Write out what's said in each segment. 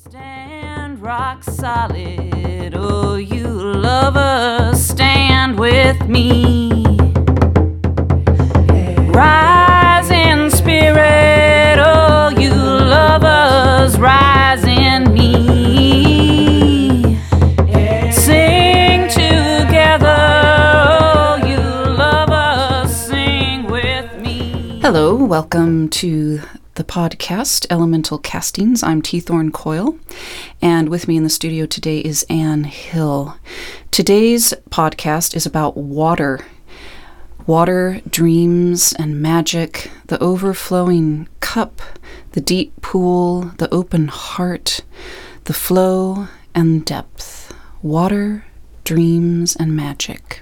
Stand rock solid, oh you lovers, stand with me. Rise in spirit, oh you lovers, rise in me. Sing together, oh you lovers, sing with me. Hello, welcome to the podcast, Elemental Castings. I'm T. Thorne Coyle, and with me in the studio today is Anne Hill. Today's podcast is about water. Water, dreams, and magic, the overflowing cup, the deep pool, the open heart, the flow and depth. Water, dreams, and magic.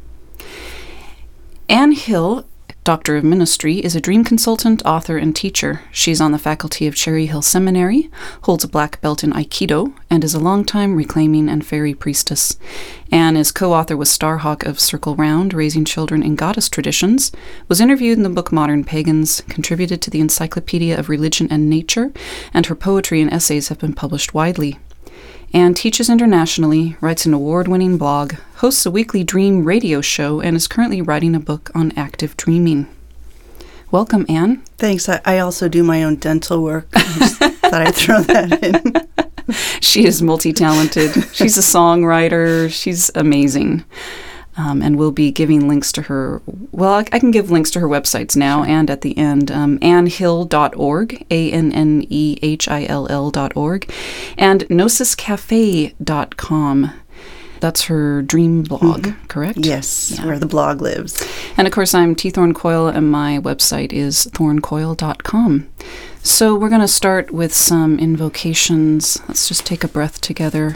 Anne Hill, Doctor of Ministry, is a dream consultant, author, and teacher. She's on the faculty of Cherry Hill Seminary, holds a black belt in Aikido, and is a longtime reclaiming and fairy priestess. Anne is co-author with Starhawk of Circle Round, Raising Children in Goddess Traditions, was interviewed in the book Modern Pagans, contributed to the Encyclopedia of Religion and Nature, and her poetry and essays have been published widely. Anne teaches internationally, writes an award-winning blog, hosts a weekly dream radio show, and is currently writing a book on active dreaming. Welcome, Anne. Thanks. I also do my own dental work. I just thought I'd throw that in. She is multi-talented. She's a songwriter. She's amazing. And we'll be giving links to her. Well, I can give links to her websites now and at the end. AnneHill.org, ANNEHILL.org, and GnosisCafe.com. That's her dream blog, correct? Yes, yeah. Where the blog lives. And of course, I'm T. Thorne Coyle, and my website is thornecoyle.com. So we're going to start with some invocations. Let's just take a breath together.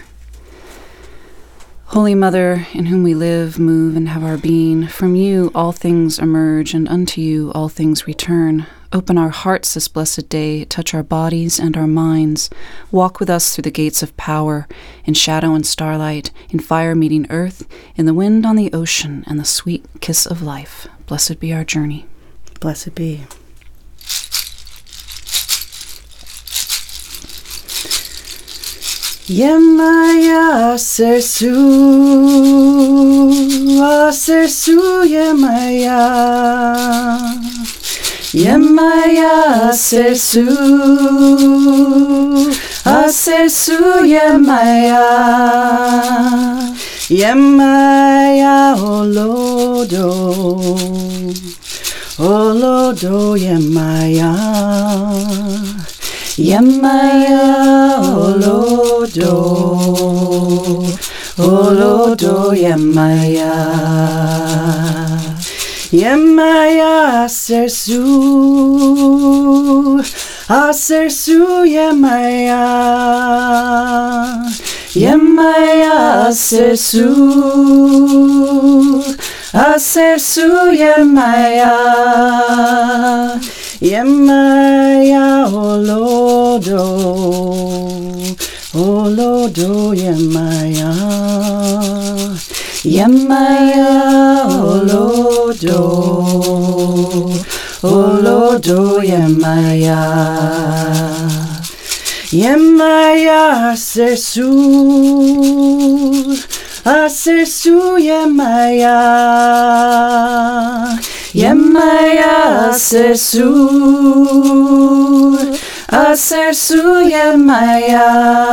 Holy Mother, in whom we live, move, and have our being, from you all things emerge, and unto you all things return. Open our hearts this blessed day, touch our bodies and our minds. Walk with us through the gates of power, in shadow and starlight, in fire meeting earth, in the wind on the ocean, and the sweet kiss of life. Blessed be our journey. Blessed be. Yemaya sersu, asersu yemaya. Yemaya sersu, asersu yemaya. Yemaya olodo, olodo yemaya. Yemaya olodo, olodo yemaya. Yemaya asersu, asersu yemaya. Yemaya asersu, asersu yemaya. Yemaya olodo, olodo yemaya. Yemaya olodo, olodo yemaya. Yemaya asersu, asersu yemaya. Yemaya asersu, asersu yemaya.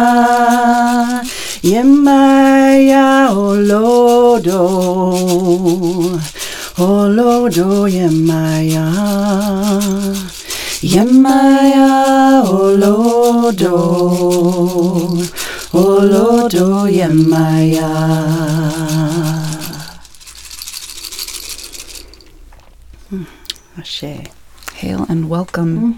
Yemaya olodo, olodo yemaya. Yemaya olodo, olodo yemaya. Ashe. Hail and welcome.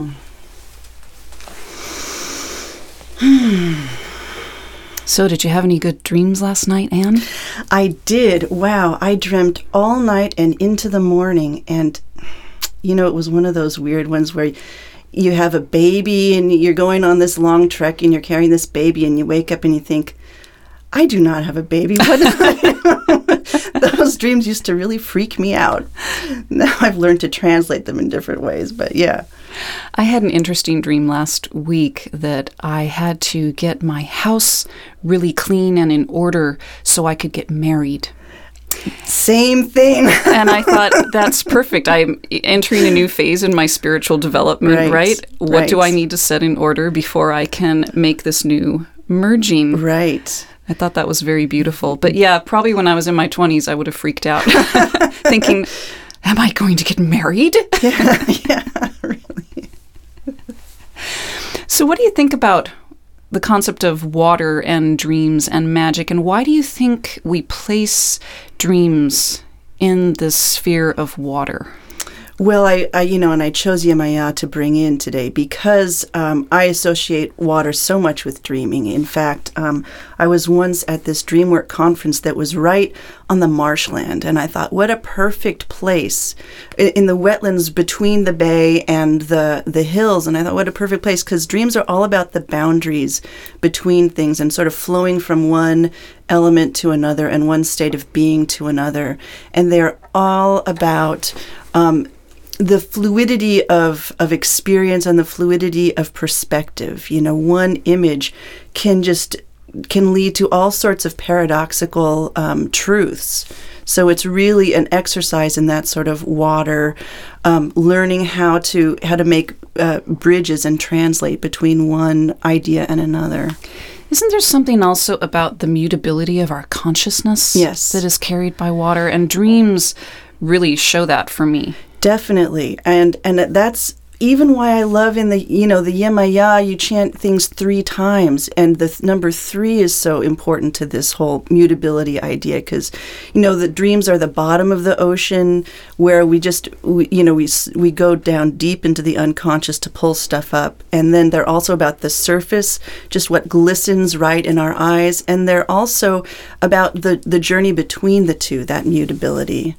So, did you have any good dreams last night, Anne? I did. Wow. I dreamt all night and into the morning. And, you know, it was one of those weird ones where you have a baby and you're going on this long trek and you're carrying this baby and you wake up and you think, I do not have a baby. Those dreams used to really freak me out. Now I've learned to translate them in different ways, but yeah. I had an interesting dream last week that I had to get my house really clean and in order so I could get married. Same thing. And I thought, that's perfect. I'm entering a new phase in my spiritual development, right? What do I need to set in order before I can make this new merging? Right. I thought that was very beautiful. But yeah, probably when I was in my 20s, I would have freaked out, thinking, am I going to get married? Yeah, really. So what do you think about the concept of water and dreams and magic, and why do you think we place dreams in the sphere of water? Well, I and I chose Yemaya to bring in today because I associate water so much with dreaming. In fact, I was once at this DreamWork conference that was right on the marshland, and I thought, what a perfect place in the wetlands between the bay and the hills. And I thought, what a perfect place, because dreams are all about the boundaries between things and sort of flowing from one element to another and one state of being to another. And they're all about the fluidity of experience and the fluidity of perspective. One image can lead to all sorts of paradoxical truths. So it's really an exercise in that sort of water, learning how to make bridges and translate between one idea and another. Isn't there something also about the mutability of our consciousness that is carried by water? And dreams really show that for me. Definitely. And that's even why I love in the Yemaya, you chant things 3 times. And the number 3 is so important to this whole mutability idea because, the dreams are the bottom of the ocean where we go down deep into the unconscious to pull stuff up. And then they're also about the surface, just what glistens right in our eyes. And they're also about the journey between the two, that mutability.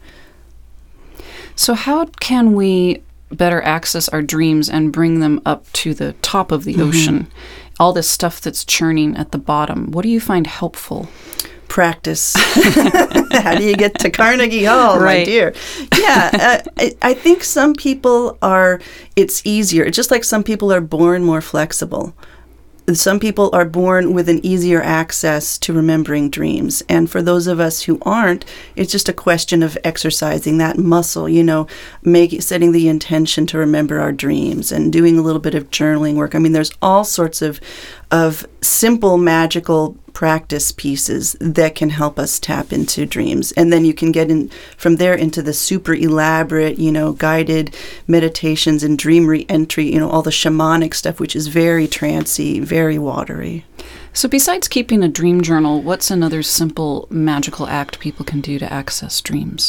So how can we better access our dreams and bring them up to the top of the ocean? All this stuff that's churning at the bottom. What do you find helpful? Practice. How do you get to Carnegie Hall, my dear? Yeah, I think some people it's easier. It's just like some people are born more flexible. Some people are born with an easier access to remembering dreams. And for those of us who aren't, it's just a question of exercising that muscle, setting the intention to remember our dreams and doing a little bit of journaling work. I mean, there's all sorts of simple, magical practice pieces that can help us tap into dreams. And then you can get in from there into the super elaborate, guided meditations and dream re-entry, all the shamanic stuff, which is very trancy, very watery. So besides keeping a dream journal, what's another simple magical act people can do to access dreams?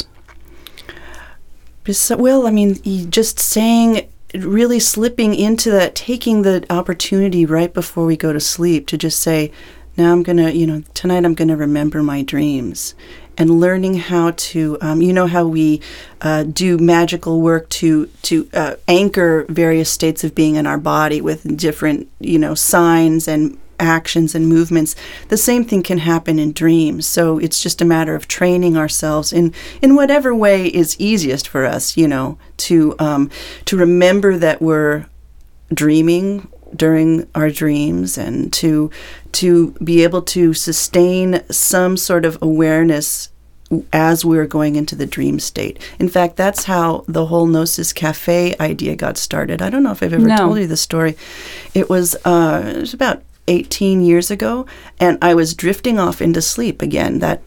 Well, I mean, just saying, really slipping into that, taking the opportunity right before we go to sleep to just say, now I'm going to, tonight I'm going to remember my dreams, and learning how to, how we do magical work to anchor various states of being in our body with different, signs and actions and movements. The same thing can happen in dreams. So it's just a matter of training ourselves in whatever way is easiest for us, to remember that we're dreaming during our dreams, and to be able to sustain some sort of awareness as we're going into the dream state. In fact, that's how the whole Gnosis Cafe idea got started. I don't know if I've ever told you the story. It was about 18 years ago, and I was drifting off into sleep again, that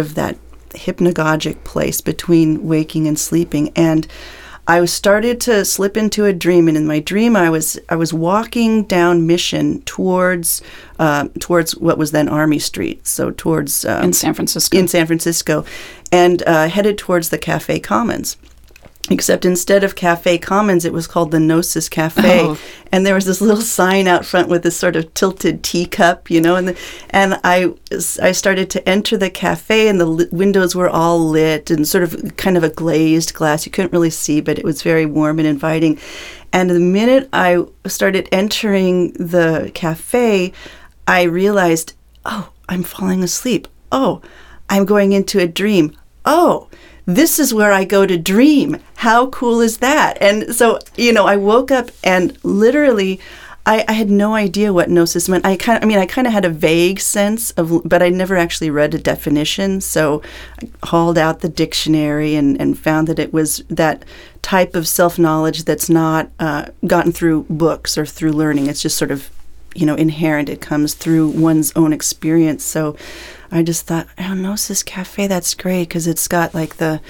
hypnagogic place between waking and sleeping, and I started to slip into a dream, and in my dream, I was walking down Mission towards what was then Army Street, so towards in San Francisco, and headed towards the Cafe Commons. Except instead of Cafe Commons, it was called the Gnosis Cafe, and there was this little sign out front with this sort of tilted teacup, and I started to enter the cafe, and the windows were all lit and sort of kind of a glazed glass. You couldn't really see, but it was very warm and inviting. And the minute I started entering the cafe, I realized, oh, I'm falling asleep. Oh, I'm going into a dream. Oh, this is where I go to dream. How cool is that? And so, I woke up and literally I had no idea what gnosis meant. I kind of had a vague sense of, but I never actually read a definition. So I hauled out the dictionary and found that it was that type of self-knowledge that's not gotten through books or through learning. It's just sort of, inherent. It comes through one's own experience. So I just thought, Gnosis Cafe, that's great, because it's got like the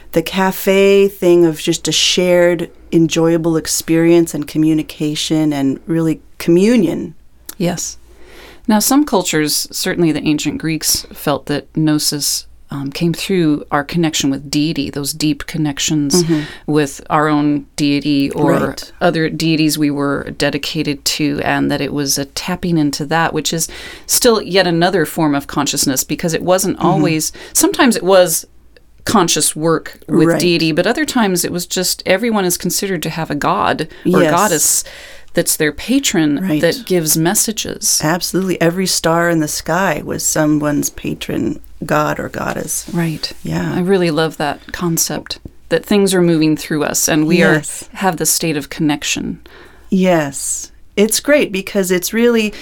cafe thing of just a shared enjoyable experience and communication and really communion. Yes. Now, some cultures, certainly the ancient Greeks, felt that gnosis came through our connection with deity, those deep connections with our own deity or other deities we were dedicated to, and that it was a tapping into that, which is still yet another form of consciousness, because it wasn't always, sometimes it was conscious work with deity, but other times it was just everyone is considered to have a god or goddess that's their patron that gives messages. Absolutely. Every star in the sky was someone's patron god or goddess. Right. Yeah. I really love that concept, that things are moving through us and we have this state of connection. Yes. It's great because it's really,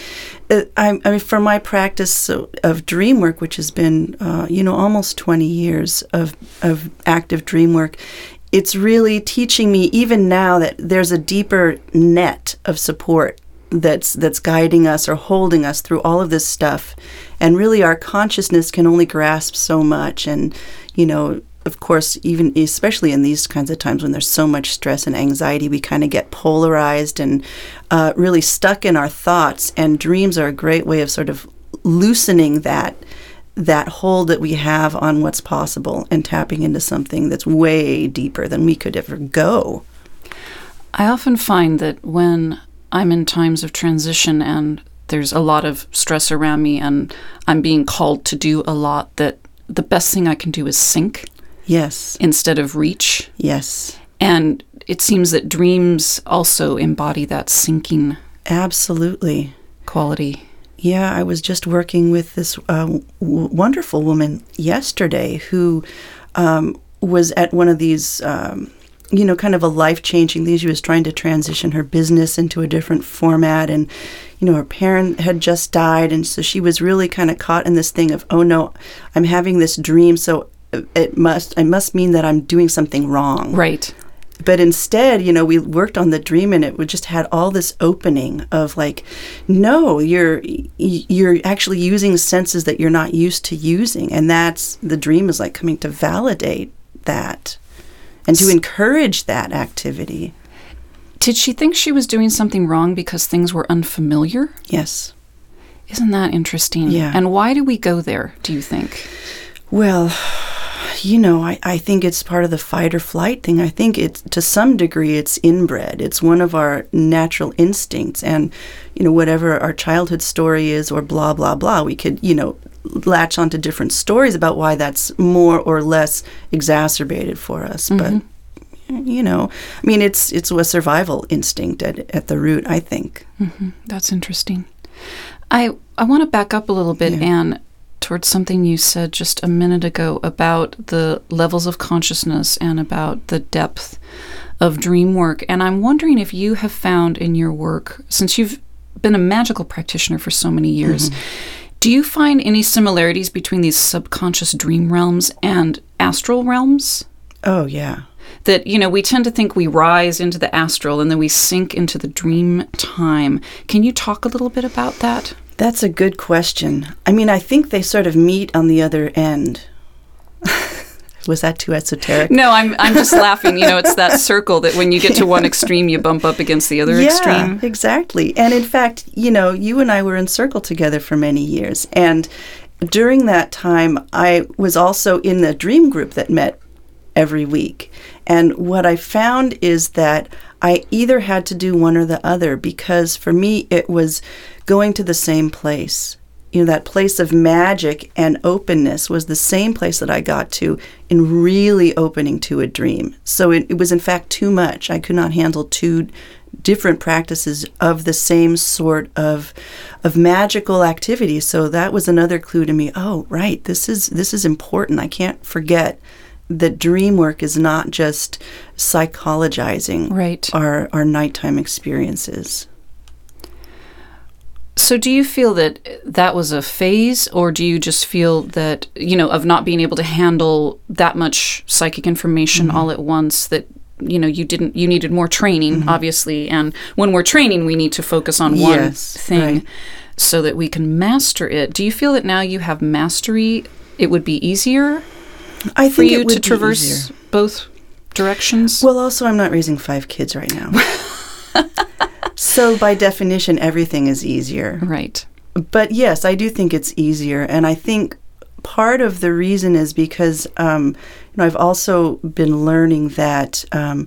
I mean, for my practice of dream work, which has been, almost 20 years of active dream work, it's really teaching me even now that there's a deeper net of support that's guiding us or holding us through all of this stuff. And really our consciousness can only grasp so much. And, of course, even especially in these kinds of times when there's so much stress and anxiety, we kind of get polarized and really stuck in our thoughts. And dreams are a great way of sort of loosening that hold that we have on what's possible and tapping into something that's way deeper than we could ever go. I often find that when I'm in times of transition and there's a lot of stress around me and I'm being called to do a lot, that the best thing I can do is sink. Yes. Instead of reach. Yes. And it seems that dreams also embody that sinking. Absolutely. Quality. Yeah, I was just working with this wonderful woman yesterday who was at one of these, kind of a life-changing thing. She was trying to transition her business into a different format, and, her parent had just died, and so she was really kind of caught in this thing of, oh no, I'm having this dream, so it must mean that I'm doing something wrong. Right. But instead, we worked on the dream, and it just had all this opening of like, no, you're actually using senses that you're not used to using, and that's the dream is like coming to validate that and to encourage that activity. Did she think she was doing something wrong because things were unfamiliar? Yes. Isn't that interesting? Yeah. And why do we go there, do you think? Well, I think it's part of the fight or flight thing. I think it's, to some degree, it's inbred. It's one of our natural instincts. And, whatever our childhood story is or blah, blah, blah, we could, latch onto different stories about why that's more or less exacerbated for us. But, it's a survival instinct at the root, I think. Mm-hmm. That's interesting. I want to back up a little bit, Anne, towards something you said just a minute ago about the levels of consciousness and about the depth of dream work. And I'm wondering if you have found in your work, since you've been a magical practitioner for so many years, do you find any similarities between these subconscious dream realms and astral realms? Oh, yeah. That, we tend to think we rise into the astral and then we sink into the dream time. Can you talk a little bit about that? That's a good question. I think they sort of meet on the other end. Was that too esoteric? No, I'm just laughing. It's that circle that when you get to one extreme, you bump up against the other extreme. Yeah, exactly. And in fact, you and I were in circle together for many years. And during that time, I was also in the dream group that met every week. And what I found is that I either had to do one or the other, because for me, it was going to the same place. That place of magic and openness was the same place that I got to in really opening to a dream. So it was, in fact, too much. I could not handle two different practices of the same sort of magical activity. So that was another clue to me. Oh, right, this is important. I can't forget that dream work is not just psychologizing Right. our nighttime experiences. So do you feel that that was a phase, or do you just feel that, of not being able to handle that much psychic information all at once, that, you needed more training, obviously, and when we're training, we need to focus on one Yes, thing right. so that we can master it. Do you feel that now you have mastery, it would be easier I for think you it would to be traverse easier. both directions? Well, also, I'm not raising 5 kids right now. So by definition, everything is easier. Right. But yes, I do think it's easier. And I think part of the reason is because, I've also been learning that,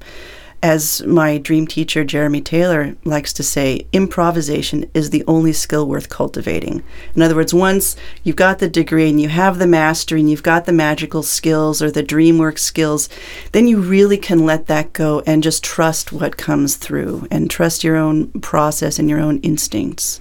as my dream teacher, Jeremy Taylor, likes to say, improvisation is the only skill worth cultivating. In other words, once you've got the degree and you have the mastery and you've got the magical skills or the dream work skills, then you really can let that go and just trust what comes through and trust your own process and your own instincts.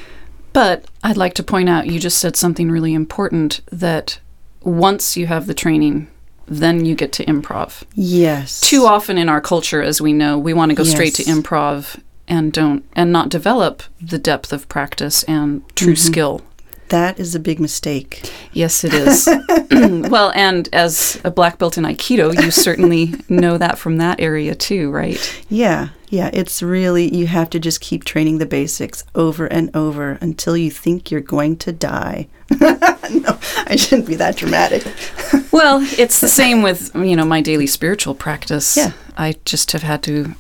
But I'd like to point out, you just said something really important, that once you have the training, then you get to improv. Yes. Too often in our culture, as we know, we want to go straight to Yes. improv and not develop the depth of practice and true skill. That is a big mistake. Yes, it is. Well, and as a black belt in Aikido, you certainly know that from that area too, right? Yeah. It's really, you have to just keep training the basics over and over until you think you're going to die. No, I shouldn't be that dramatic. Well, it's the same with, my daily spiritual practice. Yeah. I just have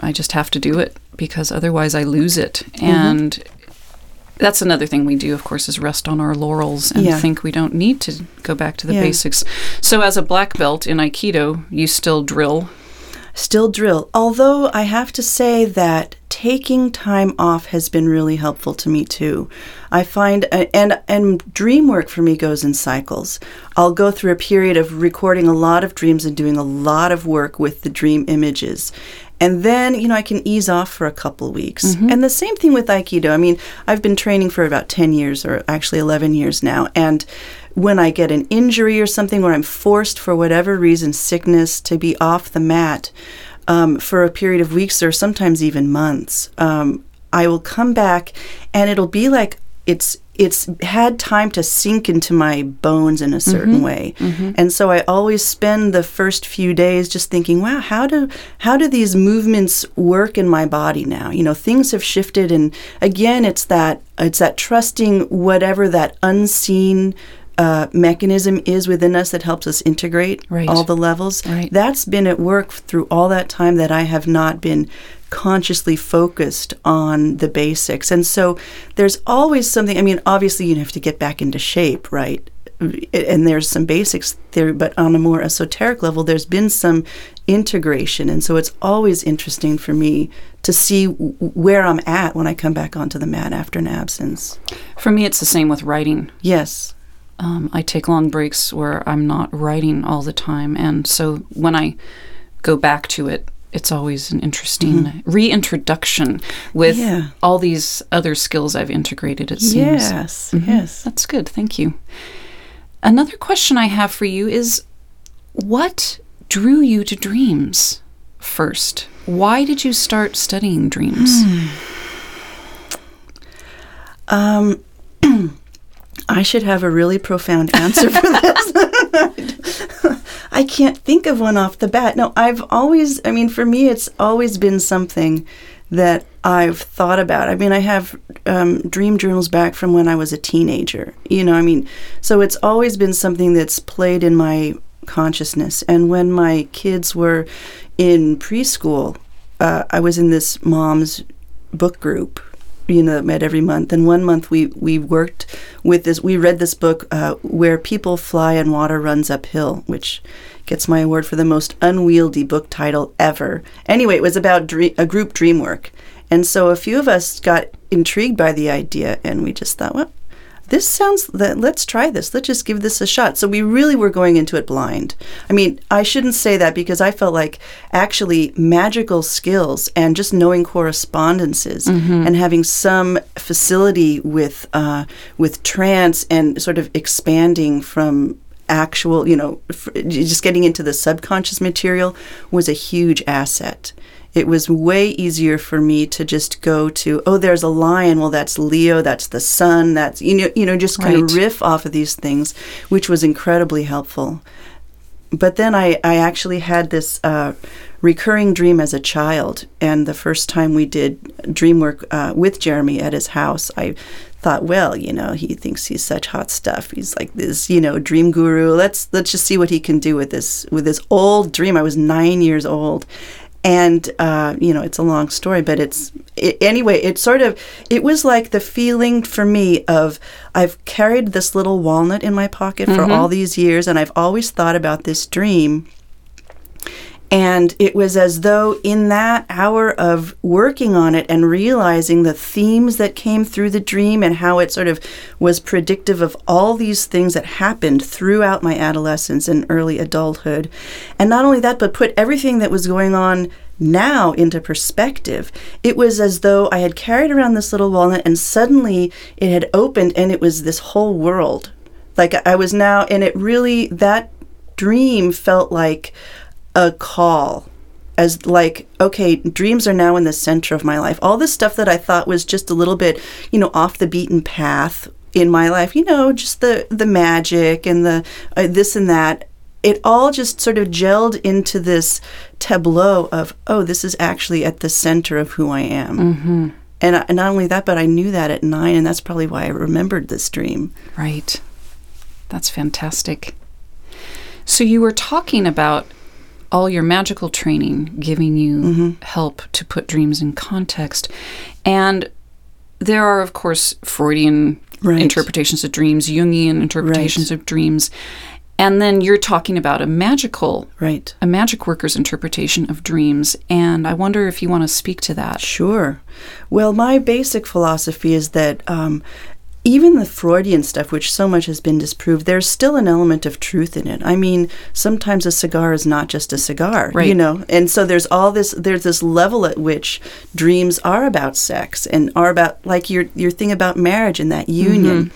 to do it, because otherwise I lose it. And that's another thing we do, of course, is rest on our laurels and think we don't need to go back to the basics. So as a black belt in Aikido, you still drill? Still drill. Although I have to say that taking time off has been really helpful to me too. I find, and dream work for me goes in cycles. I'll go through a period of recording a lot of dreams and doing a lot of work with the dream images. And then, I can ease off for a couple of weeks. And the same thing with Aikido. I mean, I've been training for about 10 years, or actually 11 years now. And when I get an injury or something where I'm forced for whatever reason, sickness, to be off the mat for a period of weeks or sometimes even months, I will come back and it'll be like it's had time to sink into my bones in a certain way. And so I always spend the first few days just thinking, wow, how do these movements work in my body now? Things have shifted, and again, it's that trusting whatever that unseen mechanism is within us that helps us integrate all the levels. Right. That's been at work through all that time that I have not been consciously focused on the basics. And so there's always something, obviously you have to get back into shape, right? And there's some basics there, but on a more esoteric level, there's been some integration. And so it's always interesting for me to see where I'm at when I come back onto the mat after an absence. For me, it's the same with writing. Yes. I take long breaks where I'm not writing all the time. And so when I go back to it, it's always an interesting reintroduction with all these other skills I've integrated, it seems. Yes. That's good. Thank you. Another question I have for you is, what drew you to dreams first? Why did you start studying dreams? I should have a really profound answer for this. I can't think of one off the bat. No, for me, it's always been something that I've thought about. I have dream journals back from when I was a teenager. So it's always been something that's played in my consciousness. And when my kids were in preschool, I was in this mom's book group, that met every month. And one month we worked with this. We read this book, Where People Fly and Water Runs Uphill, which gets my award for the most unwieldy book title ever. Anyway, it was about a group dream work. And so a few of us got intrigued by the idea, and we just thought, well, let's try this. Let's just give this a shot. So we really were going into it blind. I shouldn't say that, because I felt like actually magical skills and just knowing correspondences and having some facility with trance and sort of expanding from actual, just getting into the subconscious material was a huge asset. It was way easier for me to just go to, oh, there's a lion. Well, that's Leo. That's the sun. That's, just kind of riff off of these things, which was incredibly helpful. But then I actually had this recurring dream as a child. And the first time we did dream work with Jeremy at his house, I thought, well, he thinks he's such hot stuff. He's like this, dream guru. Let's just see what he can do with this old dream. I was 9 years old. And, it's a long story, but it was like the feeling for me of I've carried this little walnut in my pocket for all these years, and I've always thought about this dream. And it was as though in that hour of working on it and realizing the themes that came through the dream and how it sort of was predictive of all these things that happened throughout my adolescence and early adulthood. And not only that, but put everything that was going on now into perspective. It was as though I had carried around this little walnut and suddenly it had opened and it was this whole world. Like I was now, and it really, that dream felt like a call, as like, okay, dreams are now in the center of my life. All this stuff that I thought was just a little bit, off the beaten path in my life, just the magic and the this and that, it all just sort of gelled into this tableau of, oh, this is actually at the center of who I am. Mm-hmm. And not only that, but I knew that at 9, and that's probably why I remembered this dream. Right. That's fantastic. So you were talking about all your magical training giving you help to put dreams in context. And there are, of course, Freudian interpretations of dreams, Jungian interpretations of dreams. And then you're talking about a magic worker's interpretation of dreams. And I wonder if you want to speak to that. Sure. Well, my basic philosophy is that even the Freudian stuff, which so much has been disproved, there's still an element of truth in it. I mean, sometimes a cigar is not just a cigar, And so there's this level at which dreams are about sex and are about, like, your thing about marriage and that union.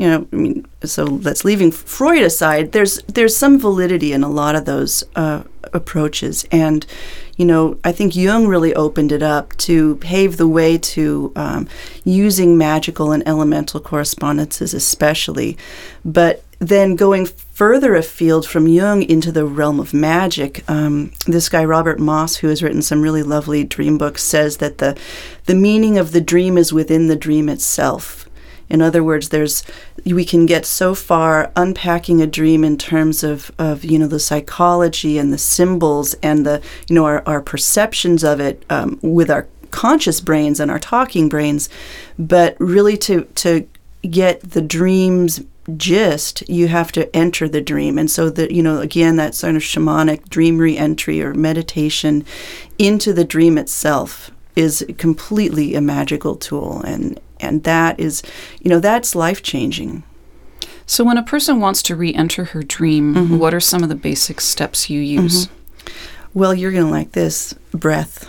So let's leaving Freud aside, there's some validity in a lot of those approaches. And, I think Jung really opened it up to pave the way to using magical and elemental correspondences especially. But then going further afield from Jung into the realm of magic, this guy Robert Moss, who has written some really lovely dream books, says that the meaning of the dream is within the dream itself. In other words, we can get so far unpacking a dream in terms of the psychology and the symbols and our perceptions of it with our conscious brains and our talking brains, but really to get the dream's gist, you have to enter the dream. And so that, again, that sort of shamanic dream re-entry or meditation into the dream itself is completely a magical tool, and that is, that's life-changing. So when a person wants to re-enter her dream, what are some of the basic steps you use? Well, you're going to like this. Breath.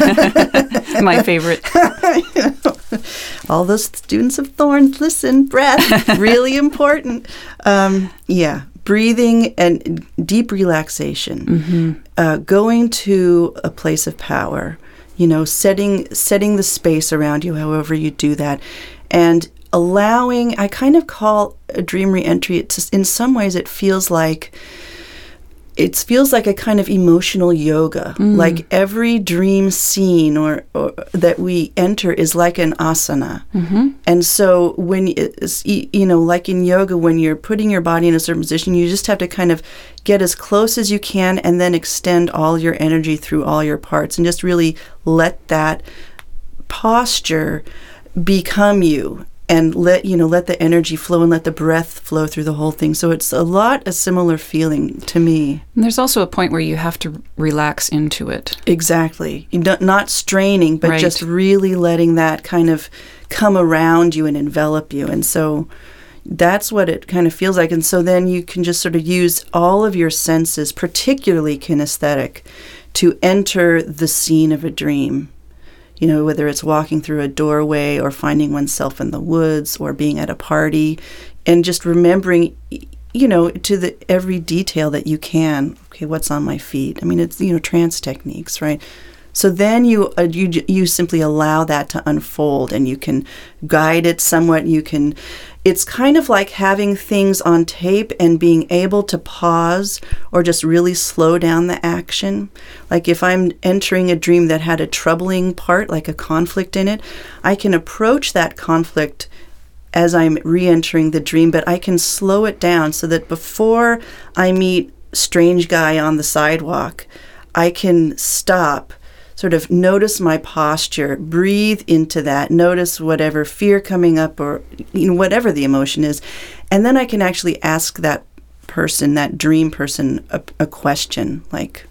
My favorite. All those students of Thorns, listen, breath, really important. Breathing and deep relaxation. Going to a place of power. Setting the space around you, however you do that, and allowing. I kind of call a dream reentry. In some ways, it feels like a kind of emotional yoga. Like every dream scene or that we enter is like an asana. And so when like in yoga, when you're putting your body in a certain position, you just have to kind of get as close as you can and then extend all your energy through all your parts and just really let that posture become you. And let the energy flow and let the breath flow through the whole thing. So it's a similar feeling to me. And there's also a point where you have to relax into it. Exactly. Not straining, but just really letting that kind of come around you and envelop you. And so that's what it kind of feels like. And so then you can just sort of use all of your senses, particularly kinesthetic, to enter the scene of a dream. Whether it's walking through a doorway or finding oneself in the woods or being at a party, and just remembering to the every detail that you can. Okay, what's on my feet? I mean, it's, trance techniques, right? So then you simply allow that to unfold, and you can guide it somewhat. It's kind of like having things on tape and being able to pause or just really slow down the action. Like if I'm entering a dream that had a troubling part, like a conflict in it, I can approach that conflict as I'm re-entering the dream, but I can slow it down so that before I meet strange guy on the sidewalk, I can stop, sort of notice my posture, breathe into that, notice whatever fear coming up or whatever the emotion is, and then I can actually ask that person, that dream person, a question like,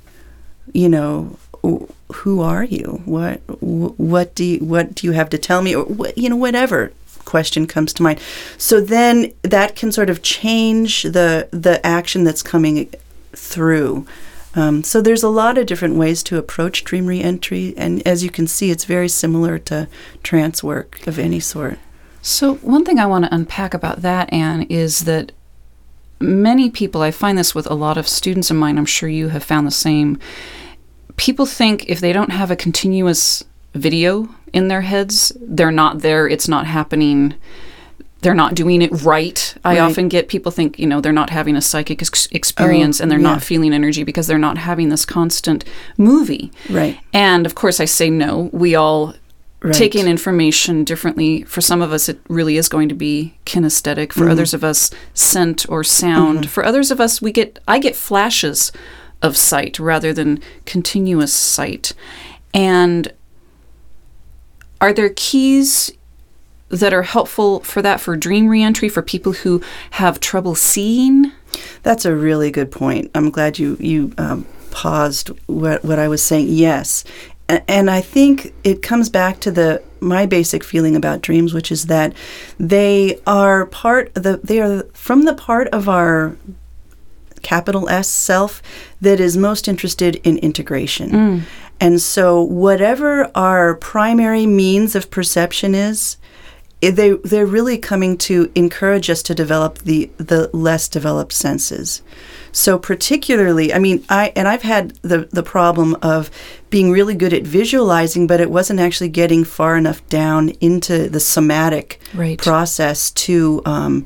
who are you? What do you have to tell me? Or whatever question comes to mind. So then that can sort of change the action that's coming through. So there's a lot of different ways to approach dream reentry, and as you can see, it's very similar to trance work of any sort. So one thing I want to unpack about that, Anne, is that many people, I find this with a lot of students of mine, I'm sure you have found the same, people think if they don't have a continuous video in their heads, they're not there, it's not happening, they're not doing it right. I often get people think, they're not having a psychic experience and they're not feeling energy because they're not having this constant movie. Right. And of course I say no. We all take in information differently. For some of us, it really is going to be kinesthetic. For others of us, scent or sound. For others of us, I get flashes of sight rather than continuous sight. And are there keys that are helpful for that, for dream reentry, for people who have trouble seeing? That's a really good point. I'm glad you paused what I was saying. Yes. And I think it comes back to my basic feeling about dreams, which is that they are from the part of our capital S self that is most interested in integration. And so whatever our primary means of perception is, they're really coming to encourage us to develop the less developed senses. So particularly, I've had the problem of being really good at visualizing, but it wasn't actually getting far enough down into the somatic process to,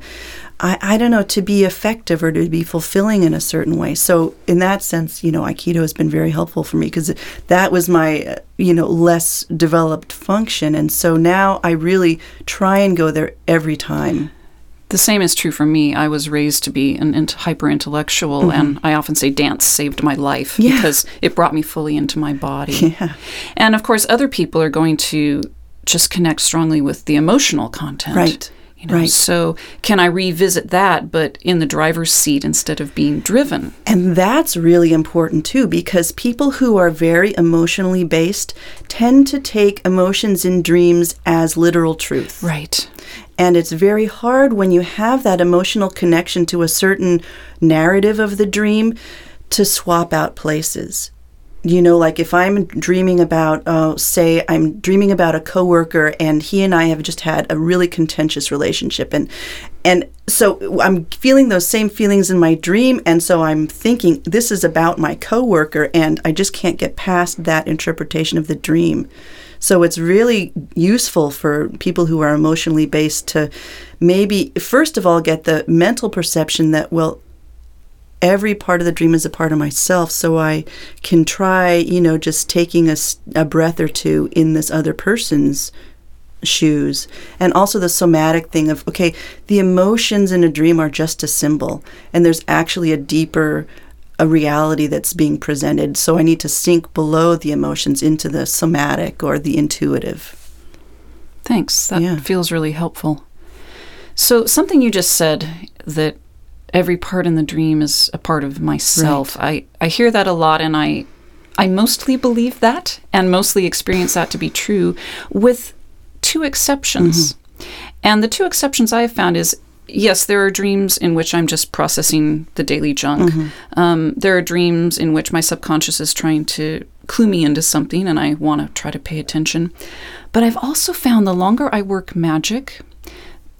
I don't know, to be effective or to be fulfilling in a certain way. So in that sense, Aikido has been very helpful for me because that was my, less developed function. And so now I really try and go there every time. The same is true for me. I was raised to be an hyper-intellectual, and I often say dance saved my life because it brought me fully into my body. Yeah. And of course, other people are going to just connect strongly with the emotional content. Right. So can I revisit that, but in the driver's seat instead of being driven? And that's really important, too, because people who are very emotionally based tend to take emotions in dreams as literal truth. Right. And it's very hard when you have that emotional connection to a certain narrative of the dream to swap out places. Like if I'm dreaming about, say I'm dreaming about a coworker and he and I have just had a really contentious relationship. And so I'm feeling those same feelings in my dream. And so I'm thinking this is about my coworker and I just can't get past that interpretation of the dream. So it's really useful for people who are emotionally based to maybe, first of all, get the mental perception that, well, every part of the dream is a part of myself, so I can try, just taking a breath or two in this other person's shoes. And also the somatic thing of, okay, the emotions in a dream are just a symbol, and there's actually a deeper reality that's being presented. So I need to sink below the emotions into the somatic or the intuitive. Thanks. That feels really helpful. So something you just said, that every part in the dream is a part of myself. Right. I hear that a lot, and I mostly believe that and mostly experience that to be true, with two exceptions. And the two exceptions I have found is, yes, there are dreams in which I'm just processing the daily junk. There are dreams in which my subconscious is trying to clue me into something and I want to try to pay attention. But I've also found the longer I work magic,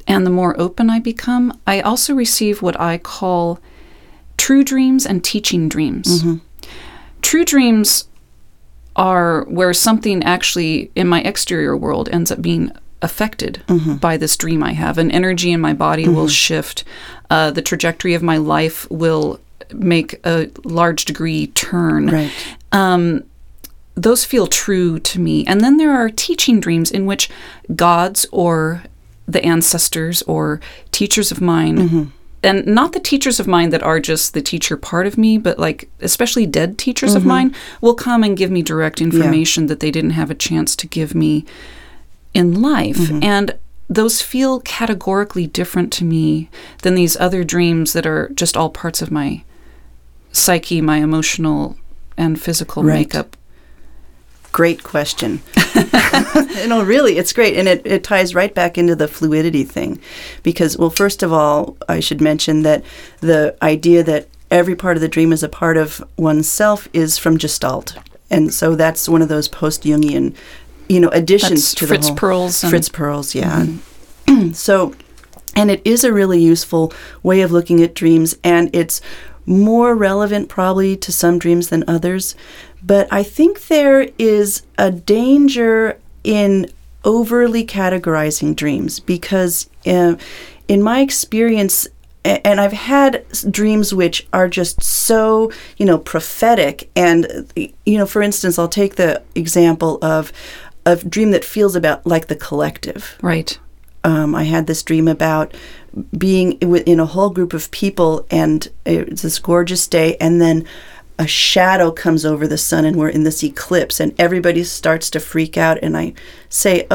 and the more open I become, I also receive what I call true dreams and teaching dreams. True dreams are where something actually in my exterior world ends up being affected by this dream I have. An energy in my body will shift. The trajectory of my life will make a large degree turn. Right. Those feel true to me. And then there are teaching dreams in which gods or the ancestors or teachers of mine, and not the teachers of mine that are just the teacher part of me, but like especially dead teachers of mine, will come and give me direct information that they didn't have a chance to give me in life. And those feel categorically different to me than these other dreams that are just all parts of my psyche, my emotional and physical makeup. Great question. Really, it's great. And it ties right back into the fluidity thing. Because, well, first of all, I should mention that the idea that every part of the dream is a part of oneself is from Gestalt. And so that's one of those post-Jungian, additions That's to Fritz the whole... Perls. Fritz Perls, yeah. So, and it is a really useful way of looking at dreams, and it's more relevant probably to some dreams than others. But I think there is a danger in overly categorizing dreams because in my experience, and I've had dreams which are just so, prophetic. And, for instance, I'll take the example of a dream that feels about like the collective. Right. I had this dream about being in a whole group of people, and it's this gorgeous day, and then a shadow comes over the sun, and we're in this eclipse, and everybody starts to freak out. And I say,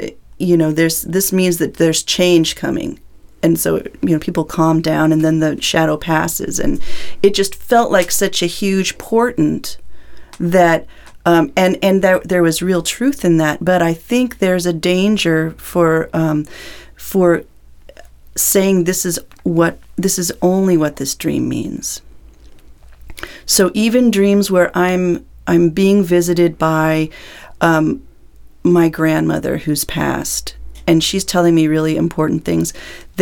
this means that there's change coming. And so, people calm down, and then the shadow passes. And it just felt like such a huge portent that, and that there was real truth in that. But I think there's a danger for saying this is only what this dream means. So even dreams where I'm being visited by my grandmother who's passed, and she's telling me really important things.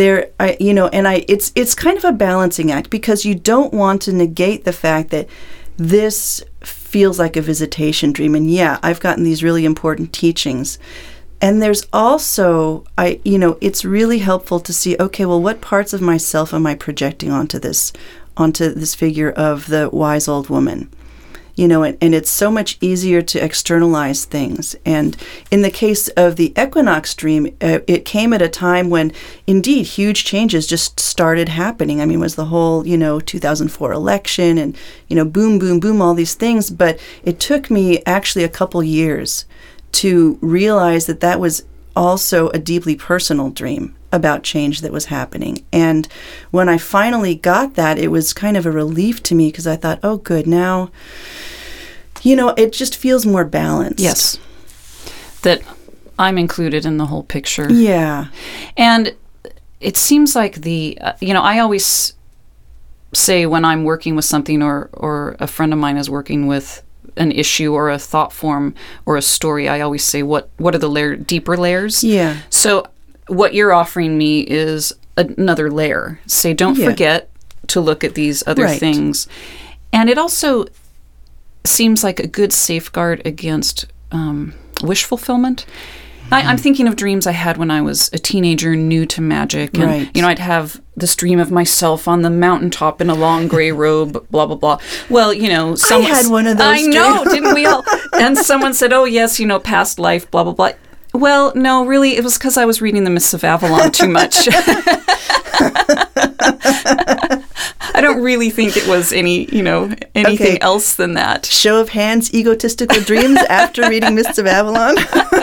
It's kind of a balancing act, because you don't want to negate the fact that this feels like a visitation dream, and I've gotten these really important teachings. And there's also, it's really helpful to see, okay, well, what parts of myself am I projecting onto this figure of the wise old woman? And it's so much easier to externalize things. And in the case of the equinox dream, it came at a time when, indeed, huge changes just started happening. I mean, it was the whole, 2004 election and, boom, boom, boom, all these things. But it took me actually a couple years to realize that was also a deeply personal dream about change that was happening. And when I finally got that, it was kind of a relief to me, because I thought, oh, good, now, it just feels more balanced. Yes. That I'm included in the whole picture. Yeah. And it seems like I always say when I'm working with something or a friend of mine is working with an issue or a thought form or a story, I always say, what are the deeper layers? Yeah. So what you're offering me is another layer. Say, don't forget to look at these other things. And it also seems like a good safeguard against wish fulfillment. I'm thinking of dreams I had when I was a teenager, new to magic. And, I'd have this dream of myself on the mountaintop in a long gray robe, blah, blah, blah. Well, I had one of those I know, didn't we all? And someone said, oh, yes, past life, blah, blah, blah. Well, no, really, it was because I was reading The Mists of Avalon too much. I don't really think it was anything else than that. Show of hands, egotistical dreams after reading Mists of Avalon.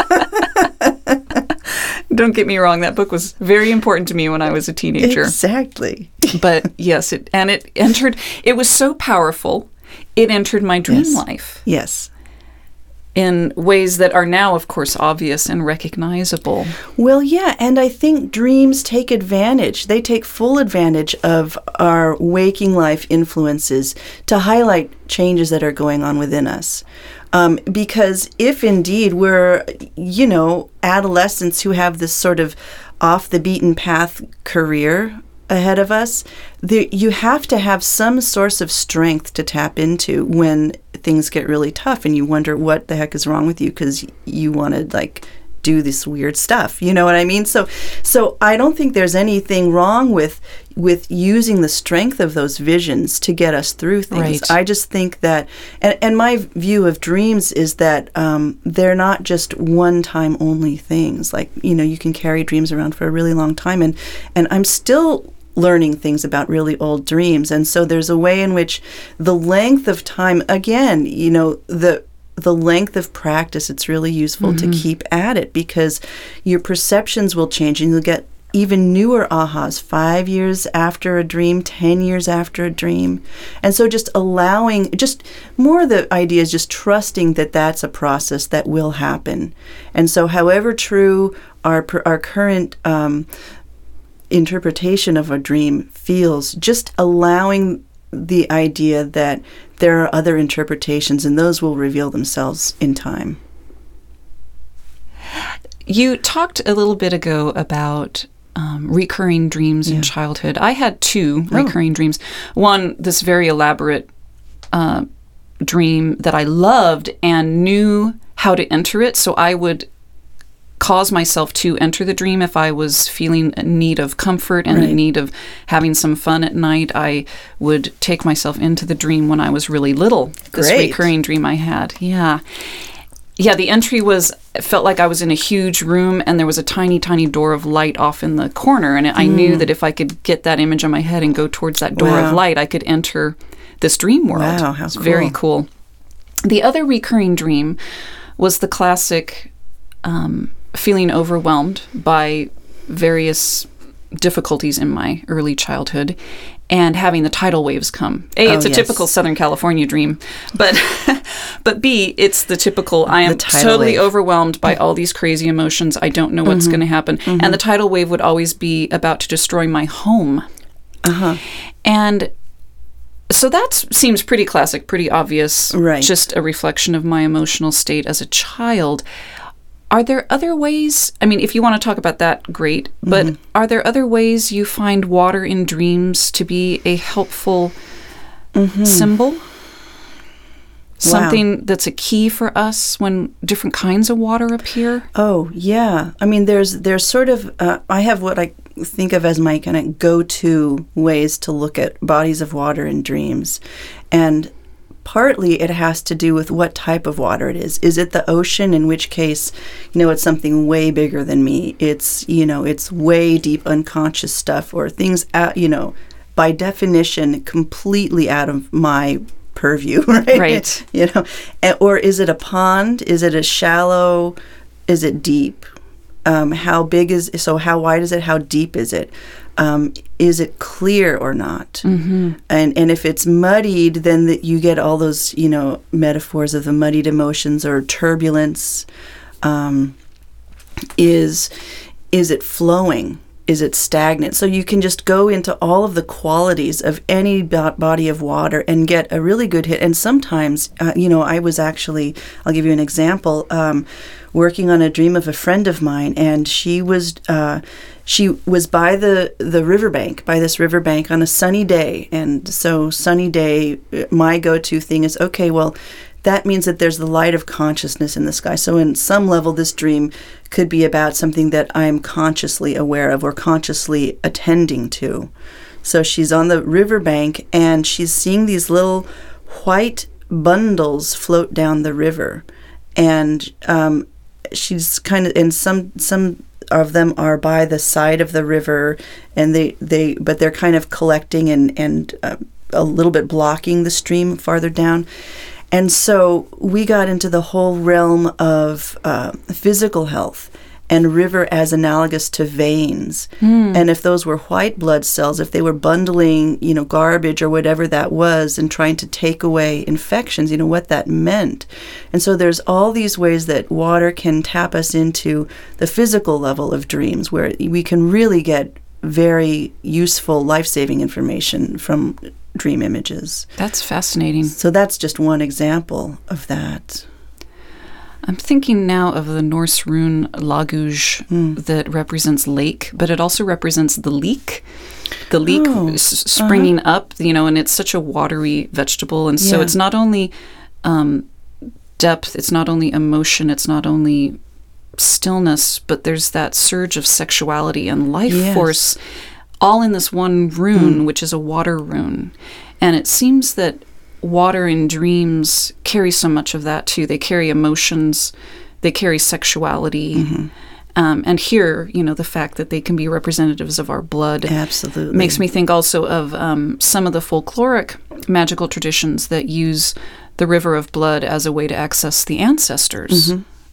Don't get me wrong, that book was very important to me when I was a teenager. Exactly. But yes, it was so powerful, it entered my dream life. Yes. In ways that are now, of course, obvious and recognizable. Well, yeah, and I think dreams take advantage. They take full advantage of our waking life influences to highlight changes that are going on within us. Because if indeed we're, adolescents who have this sort of off the beaten path career ahead of us, you have to have some source of strength to tap into when things get really tough and you wonder what the heck is wrong with you because you want to like do this weird stuff. You know what I mean? So I don't think there's anything wrong with using the strength of those visions to get us through things. Right. I just think that, and my view of dreams is that they're not just one-time only things. Like, you know, you can carry dreams around for a really long time, and I'm still learning things about really old dreams. And so there's a way in which the length of time, again, you know, the length of practice, it's really useful to keep at it because your perceptions will change and you'll get even newer ahas 5 years after a dream, 10 years after a dream. And so just allowing, just more the idea is just trusting that that's a process that will happen. And so however true our current interpretation of a dream feels, just allowing the idea that there are other interpretations and those will reveal themselves in time. You talked a little bit ago about recurring dreams in childhood. I had two recurring dreams. One, this very elaborate dream that I loved and knew how to enter it, so I would cause myself to enter the dream if I was feeling a need of comfort and a need of having some fun at night. I would take myself into the dream when I was really little. This recurring dream I had. Yeah, the entry felt like I was in a huge room and there was a tiny, tiny door of light off in the corner. And I knew that if I could get that image in my head and go towards that door of light, I could enter this dream world. Wow, how cool. Very cool. The other recurring dream was the classic feeling overwhelmed by various difficulties in my early childhood and having the tidal waves come. A, it's a typical Southern California dream, but B, it's the typical, I am totally overwhelmed by all these crazy emotions. I don't know what's going to happen. And the tidal wave would always be about to destroy my home. And so that seems pretty classic, pretty obvious, just a reflection of my emotional state as a child. Are there other ways? I mean, if you want to talk about that, great. But are there other ways you find water in dreams to be a helpful symbol? Something that's a key for us when different kinds of water appear? Oh, yeah. I mean, there's sort of, I have what I think of as my kind of go-to ways to look at bodies of water in dreams. And partly it has to do with what type of water it is. Is it the ocean, in which case, you know, it's something way bigger than me. It's, you know, it's way deep unconscious stuff or things, you know, by definition, completely out of my purview, right? You know, or is it a pond? Is it a shallow? Is it deep? How wide is it? How deep is it? Is it clear or not? And if it's muddied, then you get all those, you know, metaphors of the muddied emotions or turbulence. Is it flowing? Is it stagnant? So you can just go into all of the qualities of any body of water and get a really good hit. And sometimes, you know, I'll give you an example, working on a dream of a friend of mine, and she was by this riverbank on a sunny day. And so sunny day, my go-to thing is, okay, well, that means that there's the light of consciousness in the sky. So in some level, this dream could be about something that I'm consciously aware of or consciously attending to. So she's on the riverbank and she's seeing these little white bundles float down the river. And she's kind of, and some of them are by the side of the river, and but they're kind of collecting and a little bit blocking the stream farther down. And so we got into the whole realm of physical health and river as analogous to veins. And if those were white blood cells, if they were bundling, you know, garbage or whatever that was and trying to take away infections, you know, what that meant. And so there's all these ways that water can tap us into the physical level of dreams where we can really get very useful life-saving information from dream images. That's fascinating. So that's just one example of that. I'm thinking now of the Norse rune Laguj that represents lake, but it also represents the leek. The leek springing up, and it's such a watery vegetable. And so it's not only depth, it's not only emotion, it's not only stillness, but there's that surge of sexuality and life force all in this one rune, which is a water rune. And it seems that water in dreams carry so much of that too. They carry emotions, they carry sexuality. And here, the fact that they can be representatives of our blood absolutely makes me think also of some of the folkloric magical traditions that use the river of blood as a way to access the ancestors.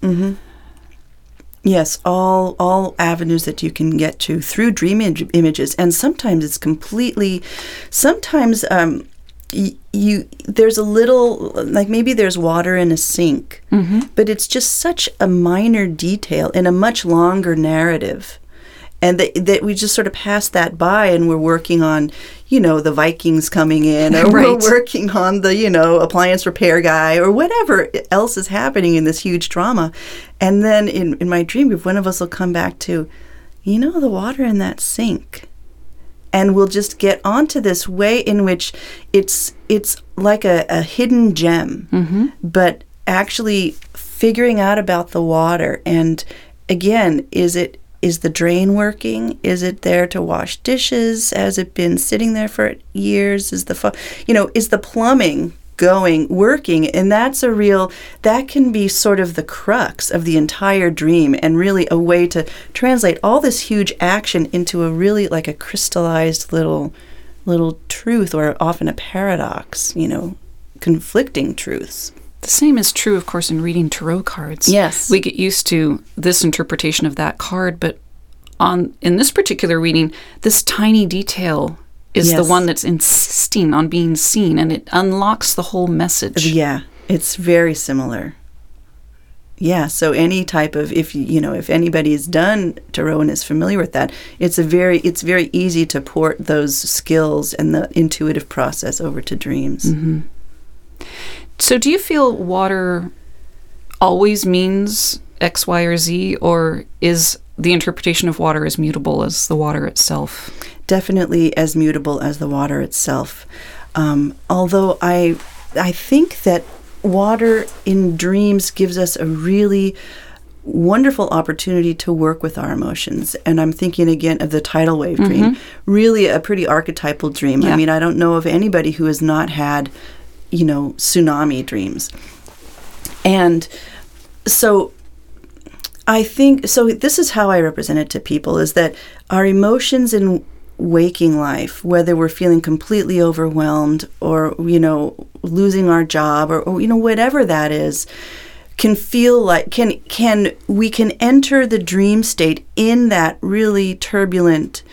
Yes, all avenues that you can get to through dream images, and sometimes it's completely. Sometimes there's a little, like maybe there's water in a sink, but it's just such a minor detail in a much longer narrative. And that we just sort of pass that by, and we're working on, the Vikings coming in, or we're working on the, appliance repair guy, or whatever else is happening in this huge drama. And then in my dream group, one of us will come back to, the water in that sink. And we'll just get onto this way in which it's like a hidden gem, but actually figuring out about the water. And again, is the drain working? Is it there to wash dishes? Has it been sitting there for years? Is the plumbing working? And that can be sort of the crux of the entire dream, and really a way to translate all this huge action into a really like a crystallized little truth, or often a paradox, conflicting truths. The same is true, of course, in reading tarot cards. Yes. We get used to this interpretation of that card, but in this particular reading, this tiny detail is the one that's insisting on being seen, and it unlocks the whole message. Yeah, it's very similar. Yeah, so any type of, if anybody has done tarot and is familiar with that, it's very easy to port those skills and the intuitive process over to dreams. So do you feel water always means X, Y, or Z, or is the interpretation of water as mutable as the water itself? Definitely as mutable as the water itself. Although I think that water in dreams gives us a really wonderful opportunity to work with our emotions. And I'm thinking again of the tidal wave dream, really a pretty archetypal dream. Yeah. I mean, I don't know of anybody who has not had, tsunami dreams. And so I think, so this is how I represent it to people, is that our emotions in waking life, whether we're feeling completely overwhelmed or, losing our job or whatever that is, can feel like, we can enter the dream state in that really turbulent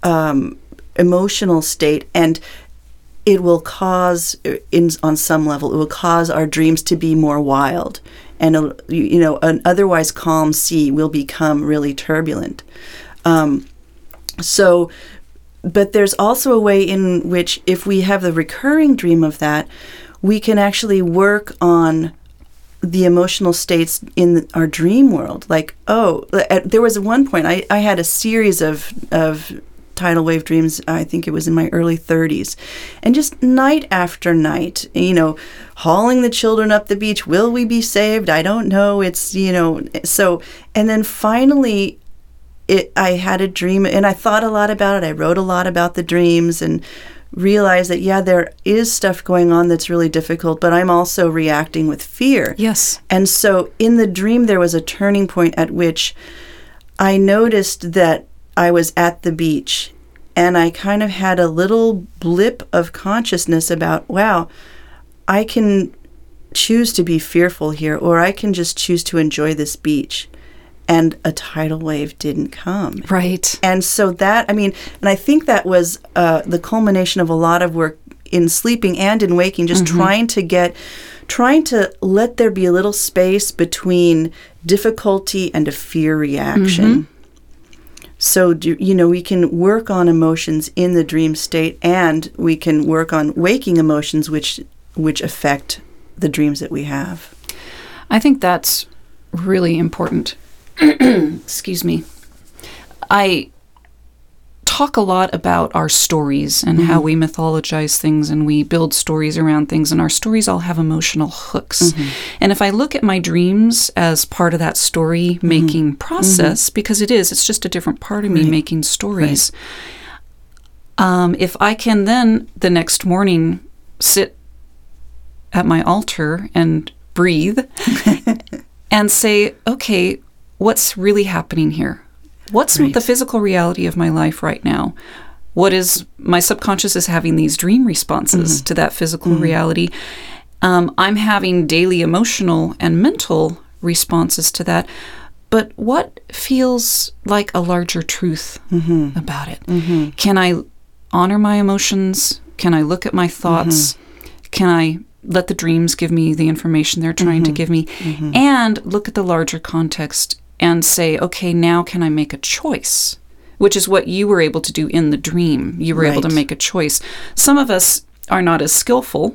emotional state, and it will cause, on some level, it will cause our dreams to be more wild. And, an otherwise calm sea will become really turbulent. But there's also a way in which, if we have the recurring dream of that, we can actually work on the emotional states in our dream world. Like, there was one point, I had a series of tidal wave dreams. I think it was in my early 30s, and just night after night, hauling the children up the beach. Will we be saved? I don't know. It's, so, and then finally I had a dream, and I thought a lot about it. I wrote a lot about the dreams and realized that, there is stuff going on that's really difficult, but I'm also reacting with fear. Yes. And so in the dream, there was a turning point at which I noticed that I was at the beach, and I kind of had a little blip of consciousness about, wow, I can choose to be fearful here, or I can just choose to enjoy this beach. And a tidal wave didn't come. Right. And so that, and I think that was the culmination of a lot of work in sleeping and in waking, just trying to let there be a little space between difficulty and a fear reaction. So, we can work on emotions in the dream state, and we can work on waking emotions which affect the dreams that we have. I think that's really important. Excuse me. I talk a lot about our stories and how we mythologize things and we build stories around things, and our stories all have emotional hooks. And if I look at my dreams as part of that story making process, because it's just a different part of me making stories. If I can then the next morning sit at my altar and breathe and say, okay, what's really happening here? What's the physical reality of my life right now? What is my subconscious is having these dream responses to that physical reality. I'm having daily emotional and mental responses to that. But what feels like a larger truth about it? Can I honor my emotions? Can I look at my thoughts? Can I let the dreams give me the information they're trying to give me? And look at the larger context and say, okay, now can I make a choice? Which is what you were able to do in the dream. You were able to make a choice. Some of us are not as skillful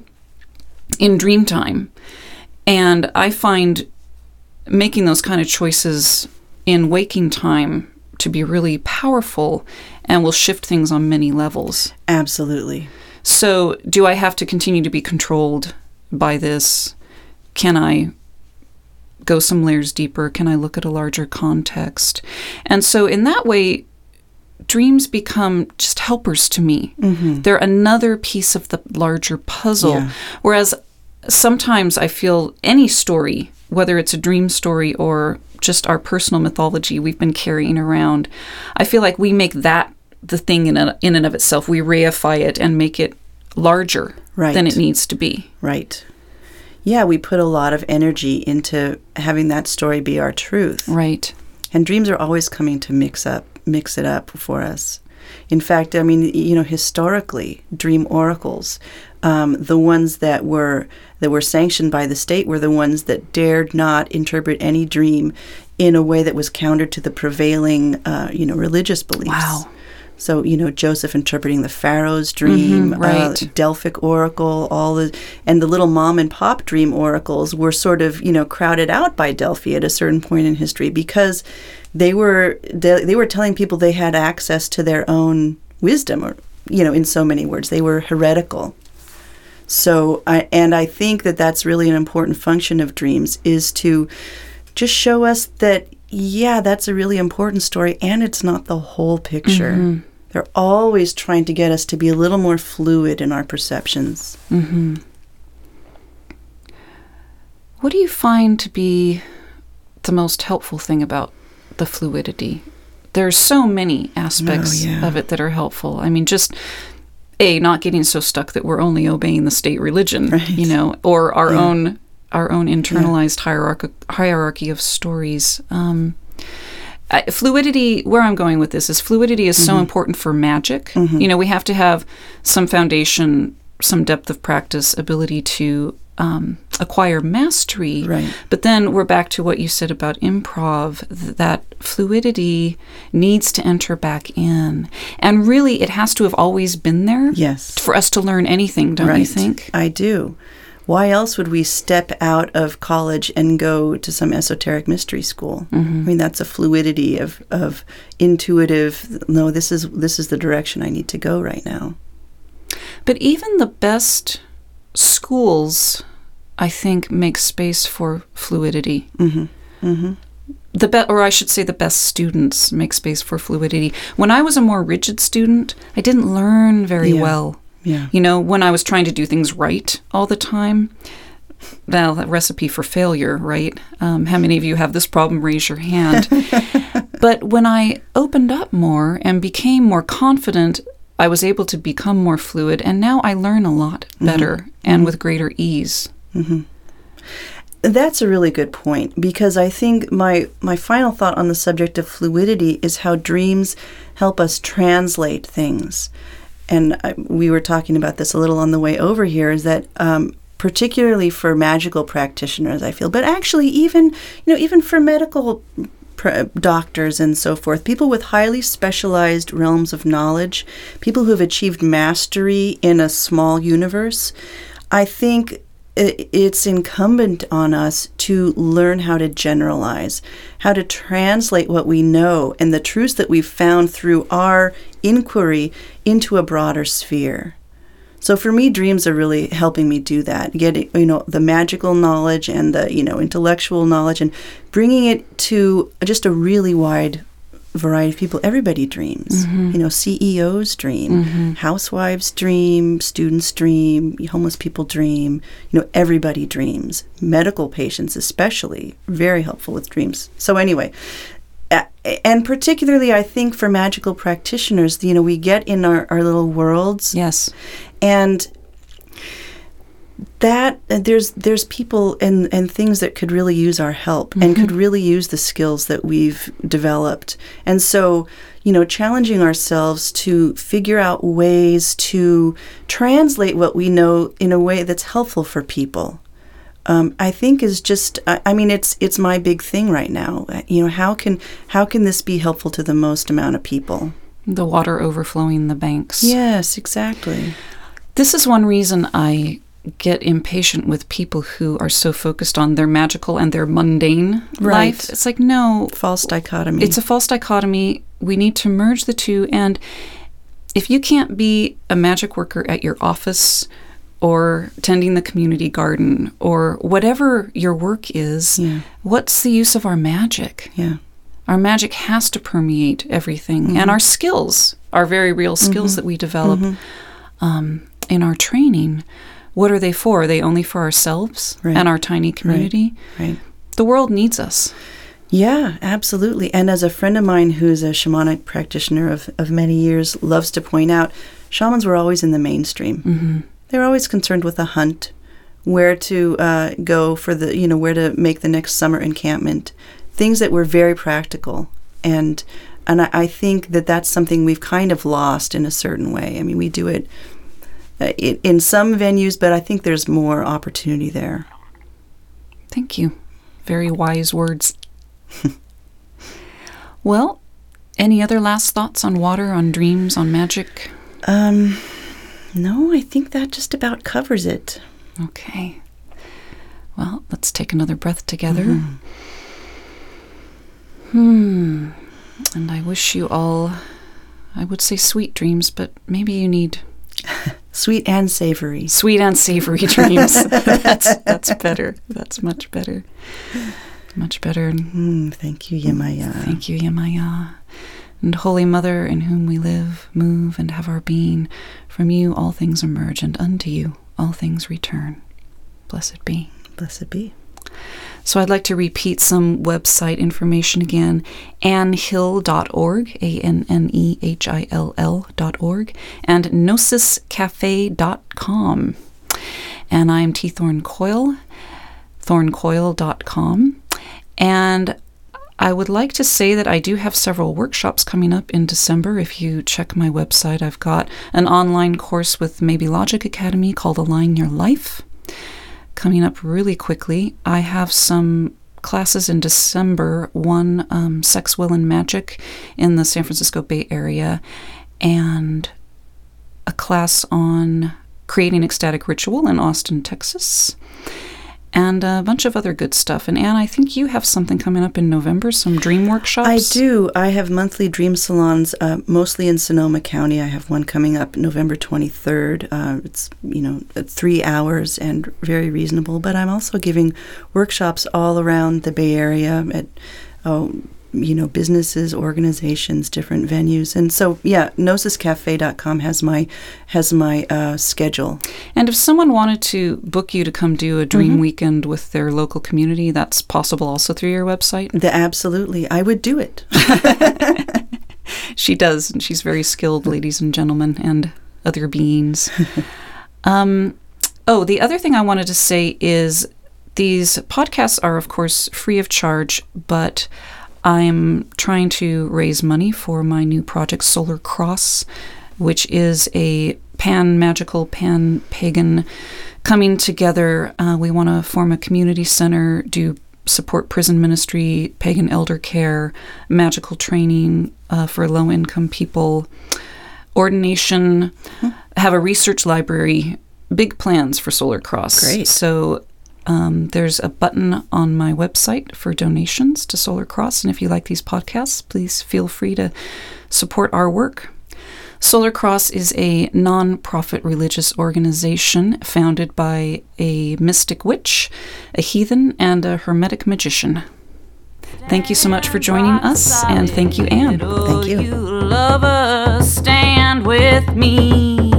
in dream time. And I find making those kind of choices in waking time to be really powerful and will shift things on many levels. Absolutely. So do I have to continue to be controlled by this? Can I go some layers deeper? Can I look at a larger context? And so in that way, dreams become just helpers to me. They're another piece of the larger puzzle. Whereas sometimes I feel any story, whether it's a dream story or just our personal mythology we've been carrying around, I feel like we make that the thing in and of itself. We reify it and make it larger than it needs to be. Right. Yeah, we put a lot of energy into having that story be our truth. Right. And dreams are always coming to mix it up for us. In fact, I mean, historically, dream oracles, the ones that were sanctioned by the state were the ones that dared not interpret any dream in a way that was counter to the prevailing, religious beliefs. Wow. So, Joseph interpreting the Pharaoh's dream, Delphic oracle, and the little mom and pop dream oracles were sort of, crowded out by Delphi at a certain point in history because they were telling people they had access to their own wisdom, or, in so many words, they were heretical. So, I think that that's really an important function of dreams, is to just show us that, yeah, that's a really important story, and it's not the whole picture. They're always trying to get us to be a little more fluid in our perceptions. What do you find to be the most helpful thing about the fluidity? There's so many aspects of it that are helpful. I mean, just not getting so stuck that we're only obeying the state religion, or our own internalized hierarchy of stories. Fluidity, where I'm going with this is fluidity is so important for magic. We have to have some foundation, some depth of practice, ability to acquire mastery. Right. But then we're back to what you said about improv, that fluidity needs to enter back in. And really, it has to have always been there for us to learn anything, don't you think? I do. Why else would we step out of college and go to some esoteric mystery school? I mean, that's a fluidity of intuitive, no, this is the direction I need to go right now. But even the best schools, I think, make space for fluidity. Or I should say the best students make space for fluidity. When I was a more rigid student, I didn't learn very well. When I was trying to do things right all the time, well, a recipe for failure, right? How many of you have this problem? Raise your hand. But when I opened up more and became more confident, I was able to become more fluid, and now I learn a lot better and with greater ease. That's a really good point, because I think my final thought on the subject of fluidity is how dreams help us translate things. And we were talking about this a little on the way over here, is that particularly for magical practitioners, I feel, but actually even for medical doctors and so forth, people with highly specialized realms of knowledge, people who have achieved mastery in a small universe, I think it's incumbent on us to learn how to generalize, how to translate what we know and the truths that we've found through our inquiry into a broader sphere. So for me, dreams are really helping me do that, getting, the magical knowledge and the, intellectual knowledge and bringing it to just a really wide variety of people. Everybody dreams. CEOs dream, housewives dream, students dream, homeless people dream. Everybody dreams. Medical patients especially, very helpful with dreams. So anyway, and particularly I think for magical practitioners, we get in our little worlds. Yes. And that there's people and things that could really use our help and could really use the skills that we've developed. And so, challenging ourselves to figure out ways to translate what we know in a way that's helpful for people, I think is just, it's my big thing right now. How can this be helpful to the most amount of people? The water overflowing the banks. Yes, exactly. This is one reason I get impatient with people who are so focused on their magical and their mundane life. It's like, no. False dichotomy. It's a false dichotomy. We need to merge the two. And if you can't be a magic worker at your office or tending the community garden or whatever your work is, what's the use of our magic? Yeah. Our magic has to permeate everything. And our skills, our very real skills that we develop in our training, what are they for? Are they only for ourselves and our tiny community? Right. The world needs us. Yeah, absolutely. And as a friend of mine who's a shamanic practitioner of many years loves to point out, shamans were always in the mainstream. They were always concerned with a hunt, where to go for the, where to make the next summer encampment, things that were very practical. And I think that that's something we've kind of lost in a certain way. I mean, we do it in some venues, but I think there's more opportunity there. Thank you. Very wise words. Well, any other last thoughts on water, on dreams, on magic? No, I think that just about covers it. Okay. Well, let's take another breath together. And I wish you all, I would say sweet dreams, but maybe you need... Sweet and savory. Sweet and savory dreams. That's better. That's much better. Much better. Thank you, Yemaya. Thank you, Yemaya. And Holy Mother, in whom we live, move, and have our being, from you all things emerge, and unto you all things return. Blessed be. Blessed be. So I'd like to repeat some website information again. AnneHill.org, ANNEHILL.org, and GnosisCafe.com. And I'm T. Thorn Coyle, thorncoyle.com. And I would like to say that I do have several workshops coming up in December. If you check my website, I've got an online course with Maybe Logic Academy called Align Your Life, coming up really quickly. I have some classes in December, one Sex, Will, and Magic in the San Francisco Bay Area, and a class on creating ecstatic ritual in Austin, Texas, and a bunch of other good stuff. And Anne, I think you have something coming up in November, some dream workshops? I do. I have monthly dream salons, mostly in Sonoma County. I have one coming up November 23rd. It's, 3 hours and very reasonable. But I'm also giving workshops all around the Bay Area at, businesses, organizations, different venues. And so, GnosisCafe.com has my schedule. And if someone wanted to book you to come do a dream weekend with their local community, that's possible also through your website? Absolutely. I would do it. She does, and she's very skilled, ladies and gentlemen, and other beings. The other thing I wanted to say is these podcasts are, of course, free of charge, but I'm trying to raise money for my new project, Solar Cross, which is a pan-magical, pan-pagan coming together. We want to form a community center, do support prison ministry, pagan elder care, magical training for low-income people, ordination, have a research library big plans for Solar Cross. Great. So there's a button on my website for donations to Solar Cross. And if you like these podcasts, please feel free to support our work. Solar Cross is a non-profit religious organization founded by a mystic witch, a heathen, and a hermetic magician. Thank you so much for joining us, and thank you, Anne. Thank you. You lovers, stand with me.